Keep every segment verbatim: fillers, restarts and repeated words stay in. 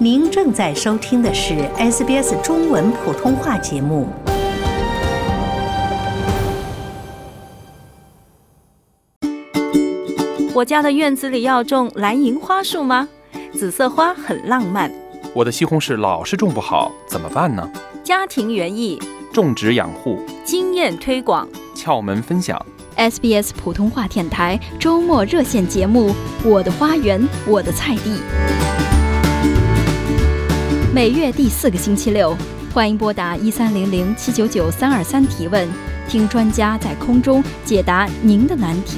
您正在收听的是 S B S 中文普通话节目。 我家的院子里要种蓝银花树吗？紫色花很浪漫。 我的西红柿老是种不好，怎么办呢？ 家庭园艺， 种植养护， 经验推广， 窍门分享。 S B S 普通话电台周末热线节目《我的花园，我的菜地》，每月第四个星期六，欢迎拨打一三零零七九九三二三提问，听专家在空中解答您的难题。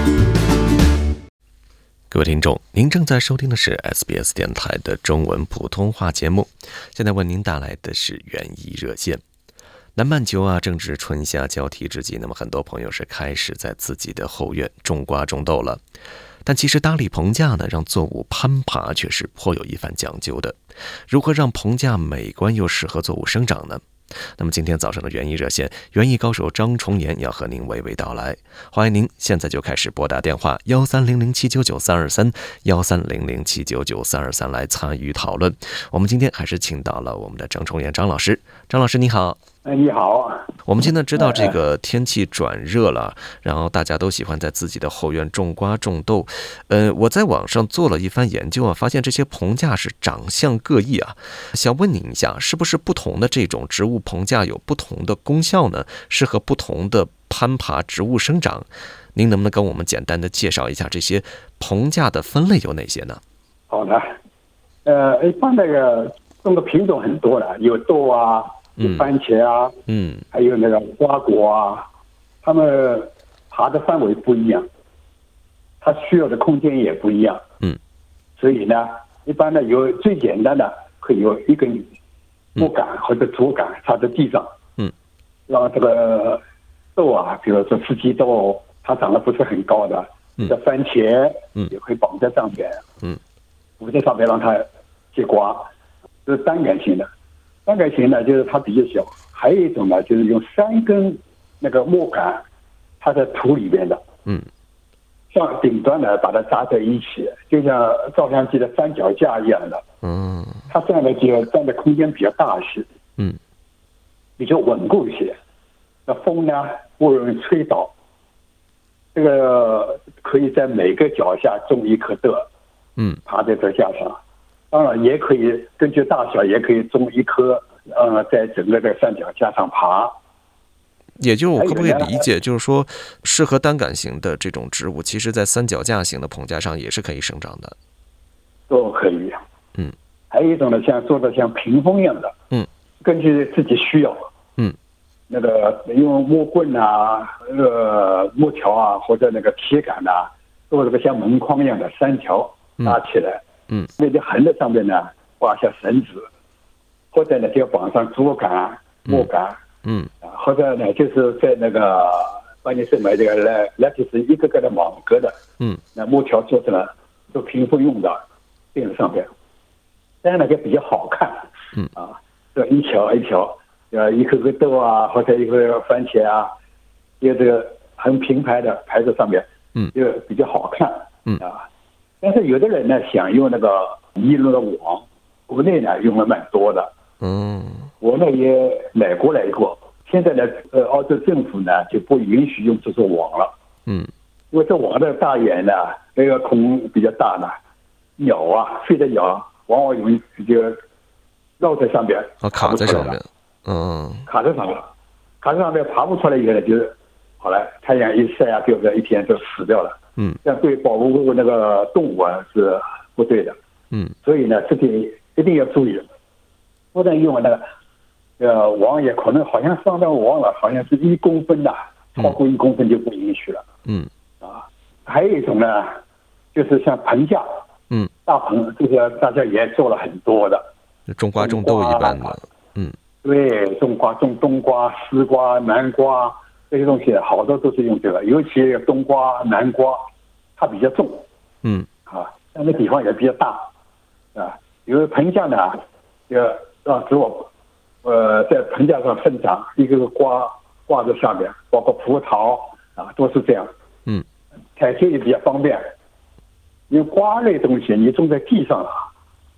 各位听众，您正在收听的是 S B S 电台的中文普通话节目，现在为您带来的是园艺热线。南半球啊，正值春夏交替之际，那么很多朋友是开始在自己的后院种瓜种豆了。但其实搭理棚架呢，让作物攀爬却是颇有一番讲究的。如何让棚架美观又适合作物生长呢？那么今天早上的园艺热线，园艺高手张崇岩要和您娓娓道来。欢迎您现在就开始拨打电话幺三零零七九九三二三幺三零零七九九三二三来参与讨论。我们今天还是请到了我们的张崇岩张老师。张老师你好。 哎，你好。 我们现在知道这个天气转热了，然后大家都喜欢在自己的后院种瓜种豆。呃，我在网上做了一番研究啊，发现这些棚架是长相各异啊。想问您一下，是不是不同的这种植物棚架有不同的功效呢？适合不同的攀爬植物生长？您能不能跟我们简单的介绍一下这些棚架的分类有哪些呢？ 好的，呃，一般那个种的品种很多的，有豆啊。有番茄啊，嗯，还有那个瓜果啊，它们爬的范围不一样，它需要的空间也不一样，嗯，所以呢，一般呢有最简单的可以有一根木杆或者竹杆插在地上，嗯，让这个豆啊，比如说四季豆，它长得不是很高的，这番茄，嗯，也可以绑在上面，嗯，绑在上面让它结瓜，这是单杆型的。单杆型呢，就是它比较小；还有一种呢，就是用三根那个木杆插在土里边的，嗯，像顶端呢把它扎在一起，就像照相机的三脚架一样的，嗯，它这样的就占的空间比较大些，嗯，比较稳固一些。那风呢不容易吹倒，这个可以在每个脚下种一颗豆，嗯，爬在这架上。当然也可以根据大小，也可以种一棵，呃，在整个的三脚架上爬。 也就是我可不可以理解，就是说，适合单杆型的这种植物，其实在三脚架型的棚架上也是可以生长的。 都可以。嗯。还有一种呢，像做的像屏风一样的，嗯，根据自己需要，嗯，那个用木棍啊、呃木条啊，或者那个铁杆啊，做这个像门框一样的三条搭起来。嗯，那就横在上面呢，挂下绳子，或者呢就绑上竹竿、木杆，嗯，或者呢就是在那个帮你是买这个来来就是一个个的网格的，嗯，那木条做成了做屏风用的，钉在上面，这样呢就比较好看，嗯啊，这一条一条，呃，一颗颗豆啊，或者一颗番茄啊，就这个很平排的排在上面，嗯，就比较好看，嗯啊。但是有的人呢想用那个尼龙的网，国内呢用了蛮多的，嗯，我呢也买过来过。现在呢，呃，澳洲政府呢就不允许用这种网了，嗯，因为这网的大眼呢，那个孔比较大呢，鸟啊，飞的鸟往往容易就绕在上边， 啊，卡在上面，嗯， 卡在上面，卡在上面爬不出来以后呢，就是好了，太阳一晒啊，对不对？一天就死掉了。嗯，这样对保护那个动物啊是不对的。嗯，所以呢，这点一定要注意，不能用那个呃网也可能好像上到网了，好像是一公分的，超过一公分就不允许了。嗯，啊，还有一种呢，就是像棚架，嗯，大棚，这个大家也做了很多的， 种瓜种豆一般的。嗯， 对，种瓜种冬瓜、丝瓜、南瓜。这些东西好多都是用这个，尤其冬瓜、南瓜，它比较重，嗯，啊，但那地方也比较大，啊，因为棚架呢，要让植物，呃，在棚架上生长，一个个瓜挂在上面，包括葡萄啊，都是这样，嗯，采收也比较方便。因为瓜类东西你种在地上啊，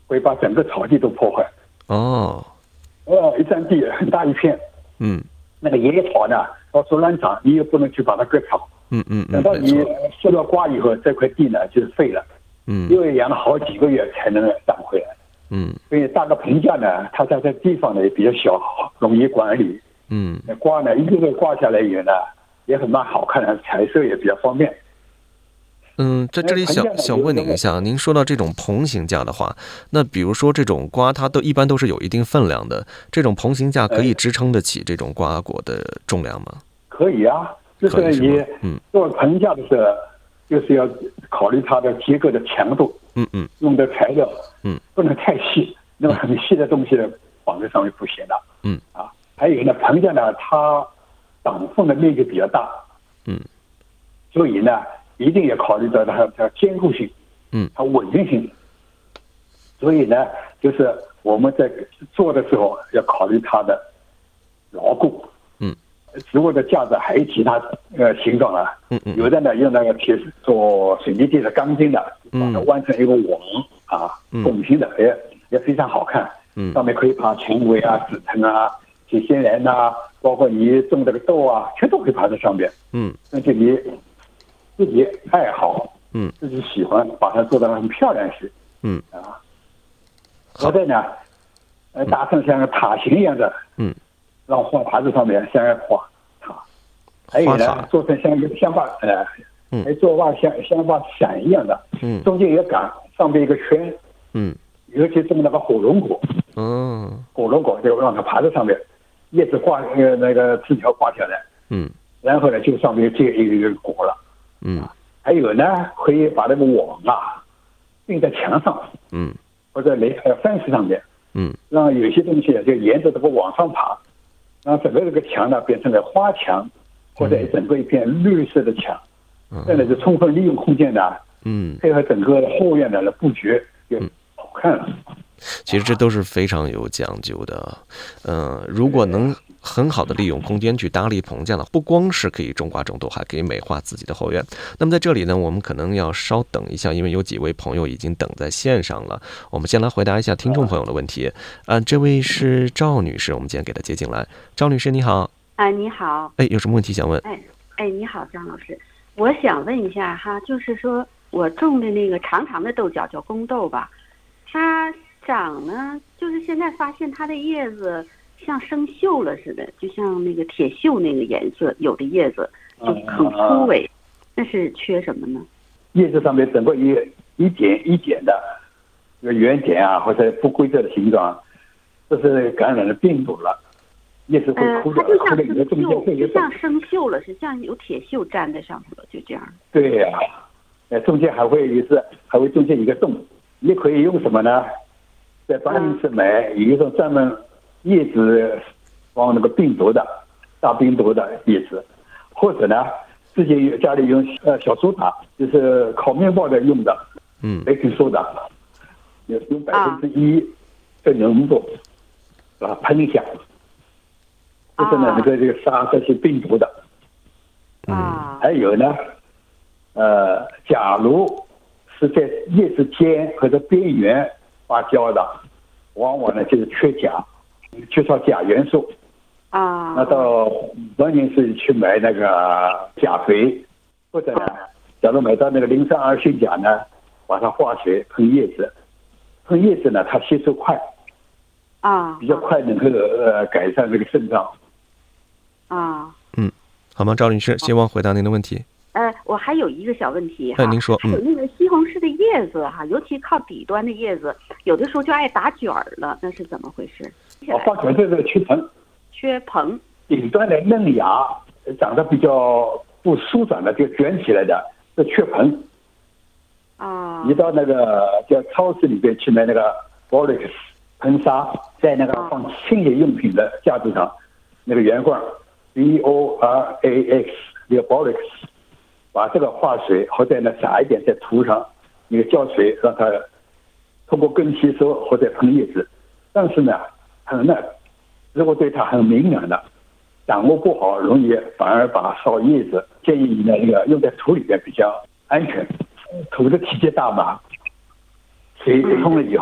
会把整个草地都破坏。 哦， 哦，一占地很大一片， 嗯， 那个野草呢，到处乱长，你也不能去把它割草。 嗯嗯嗯， 等到你收到瓜以后，这块地呢就是废了。 嗯， 因为养了好几个月才能长回来。 嗯， 所以搭个棚架呢，它在这地方呢也比较小，容易管理。 嗯， 那瓜呢，一个个挂下来以后呢，也很蛮好看的，采收也比较方便。 嗯，在这里想想问您一下，您说到这种棚型架的话，那比如说这种瓜，它都一般都是有一定分量的，这种棚型架可以支撑得起这种瓜果的重量吗？ 可以啊，就是你做棚架的时候，就是要考虑它的结构的强度， 嗯嗯， 用的材料， 嗯， 不能太细，那么很细的东西绑在上面不行的， 嗯啊，还有呢，棚架呢，它挡风的面积比较大， 嗯， 所以呢。一定要考虑到它的坚固性， 嗯， 它稳定性。所以呢，就是我们在做的时候要考虑它的牢固， 嗯， 植物的架子还有其他呃形状啊， 嗯嗯， 有的呢用那个铁做水泥地的钢筋的，把它弯成一个网啊，拱形的，也也非常好看，嗯，上面可以爬蔷薇啊、紫藤啊、铁线莲呐，包括你种这个豆啊，全都可以爬在上面，嗯，而且你。自己爱好，嗯，自己喜欢，把它做得很漂亮些，嗯啊。好在呢，呃，搭成像个塔形一样的，嗯，让花盘子上面像个花塔，还有呢，做成像一个像把呃，嗯，还做把像像把伞一样的，嗯，中间一个杆，上面一个圈，嗯，尤其种那个火龙果，嗯，火龙果就让它爬在上面，叶子挂呃那个枝条挂下来，嗯，然后呢，就上面结一个果了。嗯，还有呢，可以把那个网啊钉在墙上，嗯，或者雷呃fence上面，嗯，让有些东西就沿着这个网上爬，让整个这个墙呢变成了花墙，或者整个一片绿色的墙，嗯，这样就充分利用空间呢，嗯，配合整个后院的布局就好看了。 其实这都是非常有讲究的，嗯、呃，如果能很好的利用空间去搭立棚架呢，不光是可以种瓜种豆，还可以美化自己的后院。那么在这里呢，我们可能要稍等一下，因为有几位朋友已经等在线上了。我们先来回答一下听众朋友的问题。啊，这位是赵女士，我们今天给她接进来。赵女士你好。 哎，你好。 哎，有什么问题想问？ 哎哎，你好，张老师，我想问一下哈，就是说我种的那个长长的豆角叫宫豆吧，它长呢，就是现在发现它的叶子像生锈了似的，就像那个铁锈那个颜色，有的叶子就很粗萎，那是缺什么呢？ 叶子上面整个一一点一点的这个圆点啊，或者不规则的形状，这是感染了病毒了，叶子会枯掉，枯的你的中间会就像生锈了，是像有铁锈粘在上头了，就这样。 对呀、啊，呃，中间还会有是还会中间一个洞，你可以用什么呢？在巴黎市买有一种专门叶子防那个病毒的大病毒的叶子，或者呢自己家里用呃小苏打，就是烤面包的用的，嗯，没听说的，有用百分之一的浓度，把它喷一下，就是呢那个这个杀这些病毒的，啊，还有呢，呃，假如是在叶子尖或者边缘发酵的，往往呢就是缺钾，缺少钾元素啊。那到文宁市去买那个钾肥，或者呢，假如买到那个磷酸二氰钾呢，把它化学喷叶子，喷叶子呢它吸收快啊，比较快能够呃改善这个肾脏啊。 嗯，好吗，赵女士，希望回答您的问题。 呃，我还有一个小问题哈， 哎，您说， 还有那个西红柿的叶子哈，尤其靠底端的叶子，有的时候就爱打卷儿了，那是怎么回事？ 哦，打卷这个缺棚， 缺棚， 顶端的嫩芽长得比较不舒展的，就卷起来的，是缺棚。啊，你到那个叫超市里边去买那个 Borax 喷砂，在那个放清洁用品的架子上，那个圆罐 B O R A X 那个 Borax。把这个化水或者呢撒一点在土上，那个浇水让它通过根吸收或者喷叶子，但是呢很嫩，如果对它很敏感的，掌握不好容易反而把烧叶子。建议你呢那个用在土里边比较安全，土的体积大嘛，水冲了以后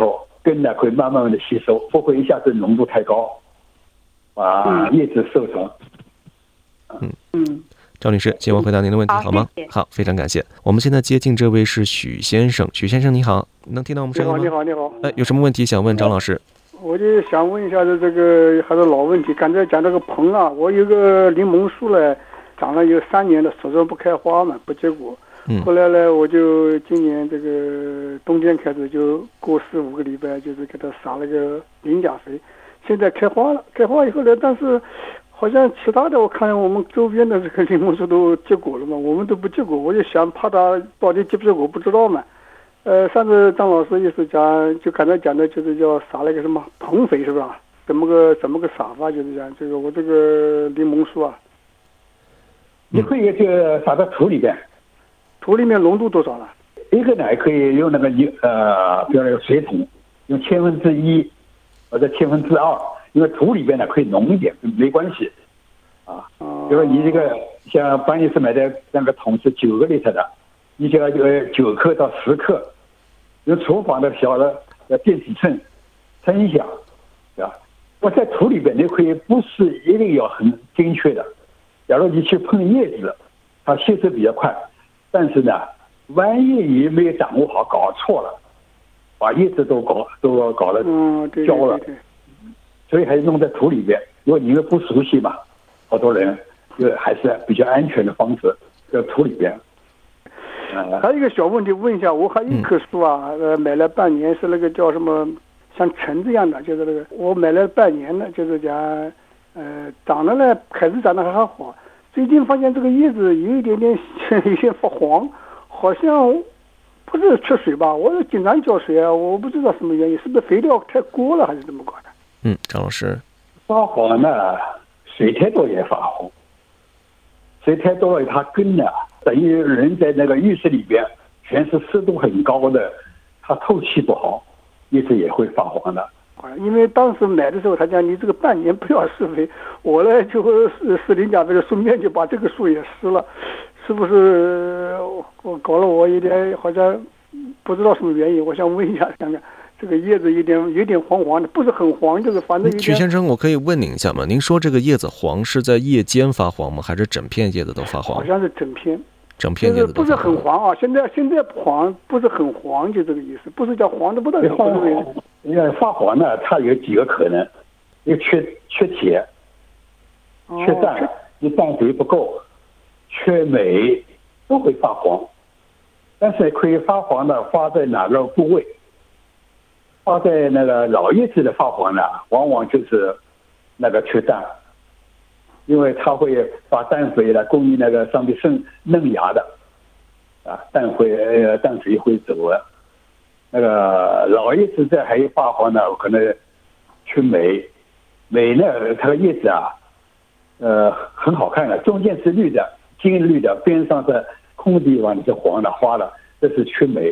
根呢会慢慢的吸收，不会一下子浓度太高，把叶子受伤。 嗯嗯，赵女士，希望回答您的问题好吗？ 好，谢谢。 好，非常感谢。我们现在接近这位是许先生，许先生你好，能听到我们声音吗？ 你好，你好，你好。 哎，有什么问题想问张老师？ 我就想问一下这个还是老问题，刚才讲这个棚啊，我有个柠檬树呢，长了有三年了，始终不开花嘛，不结果。 嗯。 后来呢，我就今年这个冬天开始就过四五个礼拜，就是给它撒了个磷钾肥，现在开花了。开花以后呢，但是好像其他的我看我们周边的这个柠檬树都结果了嘛，我们都不结果，我就想怕它到底结不结果不知道嘛。呃，上次张老师意思讲，就刚才讲的就是叫撒了个什么棚肥是吧？怎么个怎么个撒法？就是讲这个我这个柠檬树啊， 你可以就撒到土里边， 土里面浓度多少了？ 一个呢可以用那个一呃，比如那个水桶，用千分之一或者千分之二，因为土里边呢可以浓一点，没关系啊。比如说你这个像班尼斯买的那个桶是九个 liter 的，你就要呃九克到十克。用厨房的小的电子秤称一下，对吧？我在土里边，你可以不是一定要很精确的。假如你去碰叶子，它吸收比较快，但是呢，万一你没有掌握好，搞错了，把叶子都搞都搞了焦了，所以还是弄在土里边。如果你们不熟悉嘛，好多人就还是比较安全的方式，在土里边。 还有一个小问题问一下，我还有一棵树啊，呃，买了半年，是那个叫什么，像橙子一样的，就是那个我买了半年了，就是讲，呃，长得呢，开始长得还好，最近发现这个叶子有一点点有些发黄，好像不是缺水吧？我经常浇水啊，我不知道什么原因，是不是肥料太过了还是怎么搞的？ 嗯，张老师， 发黄呢，水太多也发黄，水太多了，它根呢。等于人在那个浴室里边，全是湿度很高的，它透气不好，叶子也会发黄的。 因为当时买的时候，他讲你这个半年不要施肥，我呢就施施磷钾肥的，顺便就把这个树也施了，是不是？我搞了我有点好像不知道什么原因，我想问一下，看看这个叶子有点有点黄黄的，不是很黄，就是反正有点。 曲先生，我可以问您一下吗？您说这个叶子黄是在叶尖发黄吗？还是整片叶子都发黄？ 好像是整片。 整片叶子不是很黄啊，现在现在黄不是很黄，就这个意思，不是叫黄的不得了。 因为发黄呢，它有几个可能，一个缺缺铁，缺氮，你氮肥不够，缺镁，都会发黄。但是可以发黄的发在哪个部位？发在那个老叶子的发黄呢，往往就是那个缺氮。因为它会把氮肥来供应那个上面生嫩芽的，啊，氮会呃氮肥会走了。那个老叶子这还有发黄呢，可能缺镁，镁呢它的叶子啊，呃很好看的，中间是绿的，金绿的，边上是空地方是黄的花的，这是缺镁。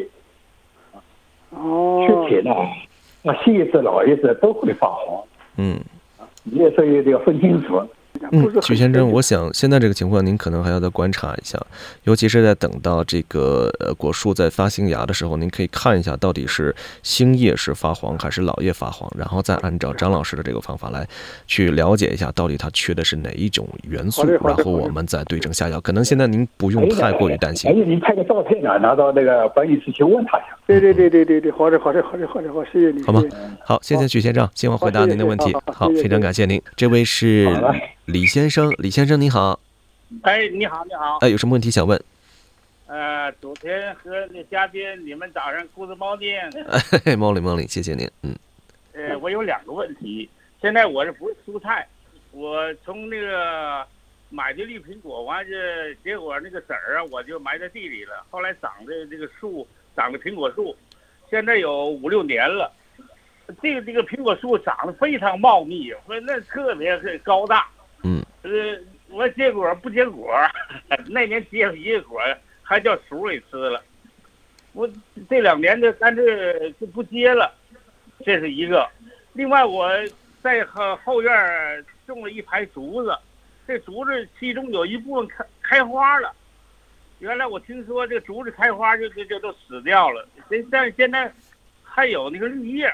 哦。 缺铁呢，那新叶子老叶子都会发黄。 嗯。 你也是要分清楚。 嗯，曲先生，我想现在这个情况您可能还要再观察一下，尤其是在等到这个呃果树在发新芽的时候，您可以看一下到底是新叶是发黄还是老叶发黄，然后再按照张老师的这个方法来去了解一下到底它缺的是哪一种元素，然后我们再对症下药。可能现在您不用太过于担心。 而且您拍个照片呢，拿到那个管理室去问他一下。 对对对对对对，好的好的好的好的好，谢谢你。 好吗？好，谢谢曲先生，希望回答您的问题。好，非常感谢您。这位是李先生，李先生你好。 哎，你好，你好。 哎，有什么问题想问？ 呃，昨天和那嘉宾你们早上顾着猫呢。 哎，猫里猫里，谢谢您。嗯。 呃，我有两个问题。现在我是不是蔬菜？我从那个买的绿苹果，完这结果那个籽儿啊，我就埋在地里了。后来长的这个树，长的苹果树，现在有五六年了。这个这个苹果树长得非常茂密，我那特别高大。 嗯。 呃，我结果不结果，那年结了一个果，还叫鼠给吃了。我这两年就干脆就不结了，这是一个。另外我在后后院种了一排竹子，这竹子其中有一部分开开花了。原来我听说这个竹子开花就就就都死掉了，但现在还有那个绿叶。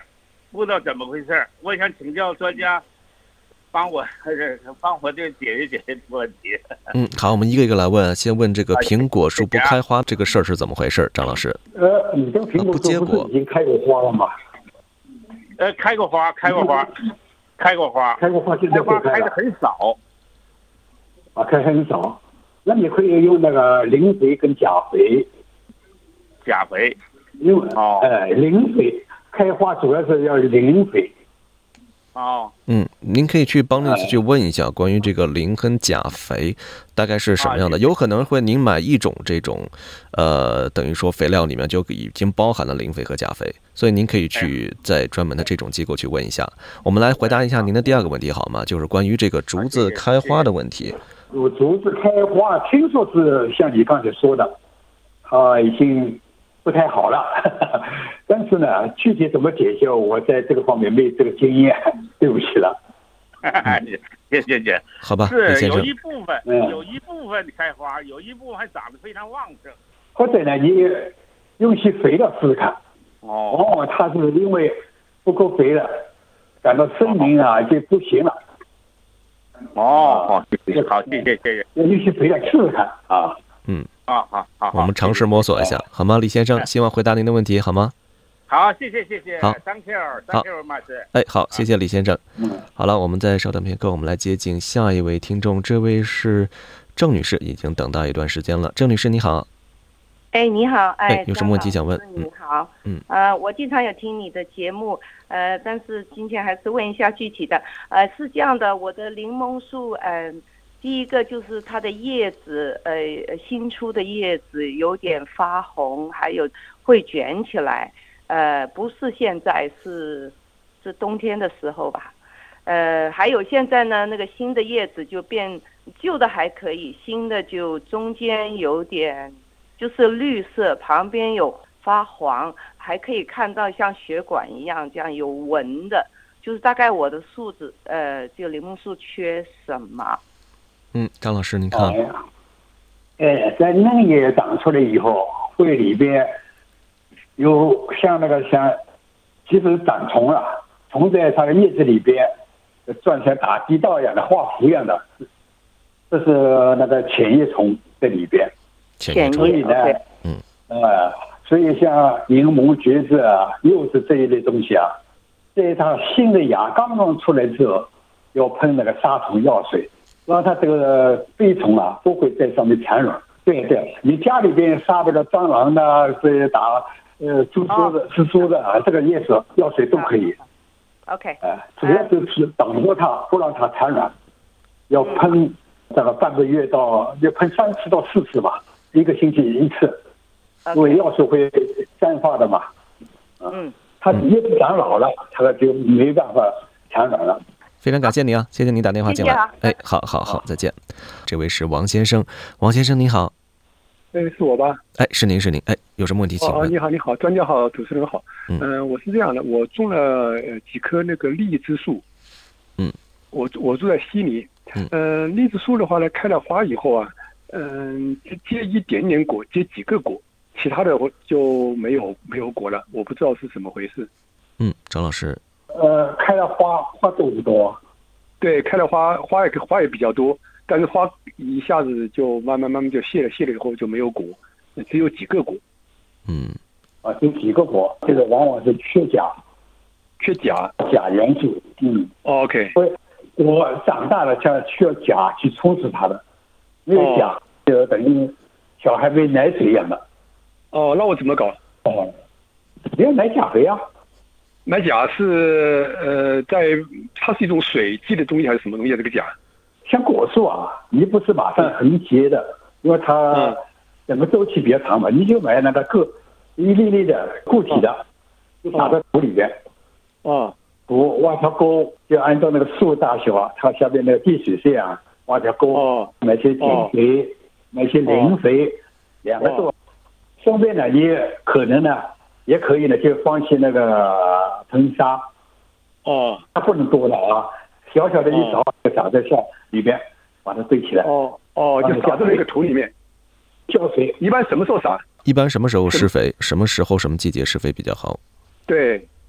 不知道怎么回事，我想请教专家，帮我帮我这解决解决这个问题。 嗯，好，我们一个一个来问。先问这个苹果树不开花这个事儿是怎么回事，张老师？ 呃，你这个苹果树不是已经开过花了吗？ 呃，开过花，开过花，开过花， 开过花，现在花开的很少。 啊，开很少。那你可以用那个磷肥跟钾肥。 钾肥。 因为哦，呃，磷肥开花主要是要磷肥。 哦， 嗯，您可以去帮那次去问一下关于这个磷跟钾肥大概是什么样的，有可能会您买一种这种，呃，等于说肥料里面就已经包含了磷肥和钾肥，所以您可以去在专门的这种机构去问一下。我们来回答一下您的第二个问题好吗？就是关于这个竹子开花的问题。 有竹子开花，听说是像你刚才说的，它已经不太好了，但是呢，具体怎么解决，我在这个方面没这个经验，对不起了。 谢谢谢， 好吧， 是有一部分，嗯、有一部分开花，有一部分还长得非常旺盛。 或者呢，你用些肥料试试看。 哦， 往往它是因为不够肥了，感到生命啊就不行了。 哦，好，谢谢，好，谢谢谢谢。 用些肥料试试看啊。 嗯。 啊，好好， 我们尝试摸索一下，好吗，李先生？希望回答您的问题，好吗？ 好，谢谢谢谢。 好 ，Thank you，Thank you，马师。 哎，好，谢谢李先生。好了，我们再稍等片刻，我们来接近下一位听众，这位是郑女士，已经等到一段时间了。郑女士，你好。 哎，你好，哎， 有什么问题想问？ 你好， 嗯， 呃，我经常有听你的节目，呃，但是今天还是问一下具体的，呃，是这样的，我的柠檬树，嗯、呃。第一个就是它的叶子，呃，新出的叶子有点发红，还有会卷起来，呃，不是现在，是是冬天的时候吧，呃，还有现在呢，那个新的叶子就变，旧的还可以，新的就中间有点就是绿色，旁边有发黄，还可以看到像血管一样这样有纹的，就是大概我的树子，呃，就柠檬树缺什么？ 嗯，张老师，您看， 哎，在嫩叶长出来以后，会里边有像那个像，其实长虫了，虫在它的叶子里边转像打地道一样的画符一样的，这是那个浅叶虫在里边。 浅叶虫， 所以呢，嗯，呃，所以像柠檬、橘子啊、柚子这一类东西啊，在它新的芽刚刚出来之后，要喷那个杀虫药水。让它这个飞虫啊不会在上面产卵。对对，你家里边杀这个蟑螂的，是打呃蜘蛛的、蜘蛛的啊，这个叶子药水都可以。 OK。 哎、呃，主要就是挡住它，不让它产卵。要喷这个半个月到，要喷三次到四次吧，一个星期一次，因为药水会散发的嘛。 嗯。 它叶子长老了，它就没办法产卵了。 非常感谢你啊，谢谢你打电话进来。 谢谢啊、 哎，好好好，再见。这位是王先生，王先生你好。 哎，是我吧？ 哎，是您是您。哎，有什么问题请问？ 哦，你好，你好，专家好，主持人好。 嗯、 呃，我是这样的，我种了几棵那个荔枝树。 嗯。 我我住在悉尼。 嗯。 呃，荔枝树的话呢，开了花以后啊，嗯、呃，结一点点果，结几个果，其他的我就没有没有果了，我不知道是怎么回事。 嗯，张老师。 呃，开了花，花多不多？ 对，开了花，花也花也比较多，但是花一下子就慢慢慢慢就谢了，谢了以后就没有果，只有几个果。 嗯， 啊，就几个果，这个往往是缺钾， 缺钾， 钾元素。嗯。 OK。 我长大了，像需要钾去充实它的，没有钾就等于小孩喂奶水一样的。 哦，那我怎么搞？ 哦，你要买钾肥啊。 买钾是呃，在它是一种水基的东西还是什么东西啊？这个钾， 像果树啊，你不是马上横结的，因为它整个周期比较长嘛，你就买那个个一粒粒的固体的，就打在土里边。 啊， 土挖条沟，就按照那个树大小，它下边那个滴水线啊，挖条沟， 哦、 买些碱肥，买些磷肥，两个做。顺便呢，你可能呢。也可以呢，就放些那个硼砂， 哦， 它不能多了啊，小小的一勺就撒在下里边，把它堆起来。 哦哦，就撒在那个土里面， 浇水。 一般什么时候撒？ 一般什么时候施肥？什么时候什么季节施肥比较好？ 对，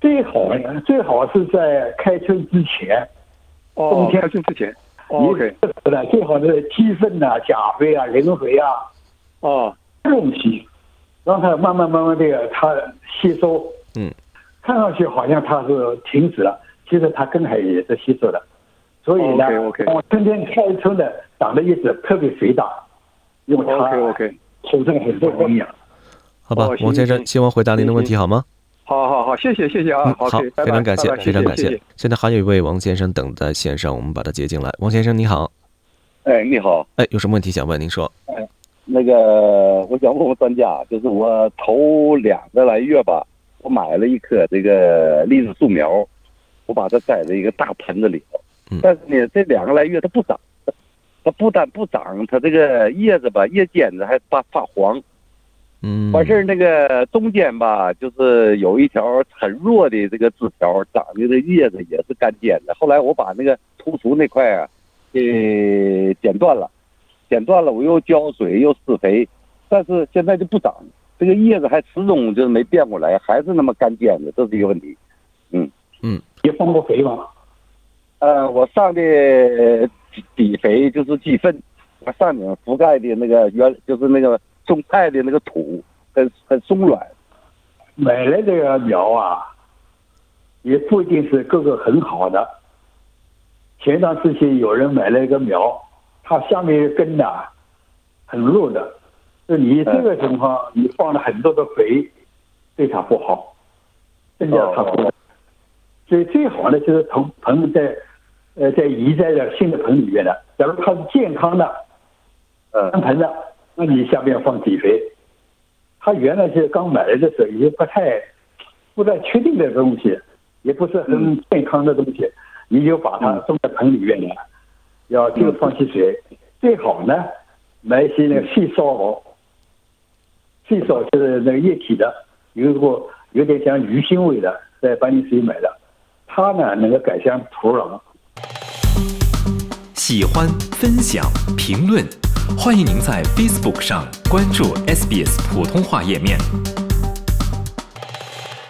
最好最好是在开春之前， 哦， 冬天开春之前。OK， 最好是鸡粪呐、钾肥啊、磷肥啊， 哦， 这种东西，让它慢慢慢慢的它吸收。 嗯， 看上去好像它是停止了，其实它根还也是吸收的。所以呢， OK OK， 春天开春的长的叶子特别肥大，因为它 OK OK， 储存很多营养。 好吧，王先生，希望回答您的问题好吗？ 好好好，谢谢谢谢啊， 嗯、好，非常感谢， 拜拜非常感谢。 谢谢。 现在还有一位王先生等在线上，我们把他接进来。王先生你好。 哎，你好。 哎，有什么问题想问？您说。 哎，那个我想问问专家，就是我头两个来月吧，我买了一棵这个栗子树苗，我把它栽在一个大盆子里头。 嗯。 但是呢，这两个来月它不长，它不但不长，它这个叶子吧，叶尖子还发发黄。 嗯， 完事儿那个中间吧，就是有一条很弱的这个枝条，长的这叶子也是干尖的。后来我把那个突出那块啊，给剪断了，剪断了，我又浇水又施肥，但是现在就不长，这个叶子还始终就是没变过来，还是那么干尖的，这是一个问题。嗯嗯， 你放过肥吗？ 呃，我上的底肥就是鸡粪，我上面覆盖的那个原就是那个。种菜的那个土很很松软， 买来这个苗啊，也不一定是个个很好的。前段时间有人买了一个苗，它下面根呐、啊、很弱的，就你这个情况，你放了很多的肥，对它不好，增加它不好。所以最好的就是从盆在呃在移在了新的盆里面的。假如它是健康的，呃，盆的。那你下面放底肥，它原来是刚买来的时候也不太不太确定的东西，也不是很健康的东西，你就把它种在盆里面了，要就放些水，最好呢买一些那个细烧，细烧就是那个液体的，有个有点像鱼腥味的，在半斤水买的，它呢能够改善土壤。 喜欢、分享、评论。欢迎您在 Facebook 上关注 S B S 普通话页面。